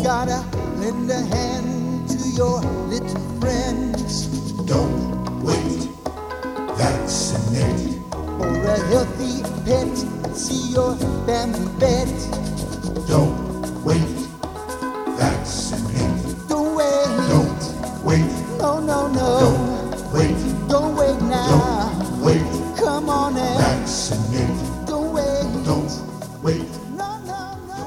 gotta lend a hand to your little friends. Don't wait, vaccinate. For a healthy pet, see your family vet. Don't wait, vaccinate. Don't wait. Don't wait. No, no, no. Don't wait. Don't wait now. Don't wait. Come on and Vaccinate. don't wait. Don't wait. No, no, no.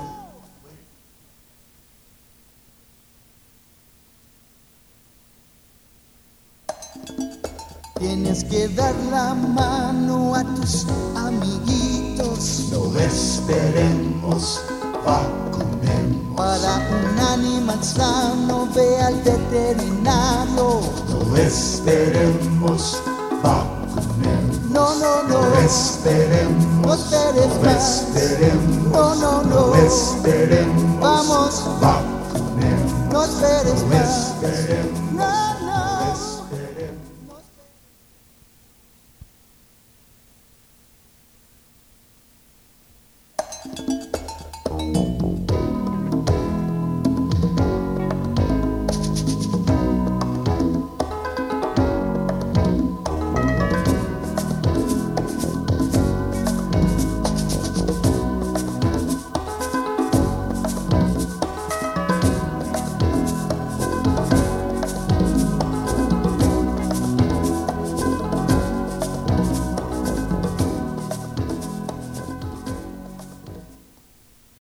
Tienes que dar la mano a tus amiguitos. No esperemos, vacunemos. Para un animal sano ve al veterinario. No esperemos, vacunemos. No, no, no. No esperemos. No esperes No más. esperemos. No, no, no. No esperemos. Vamos. Vacunemos. No esperes No más. esperemos. No,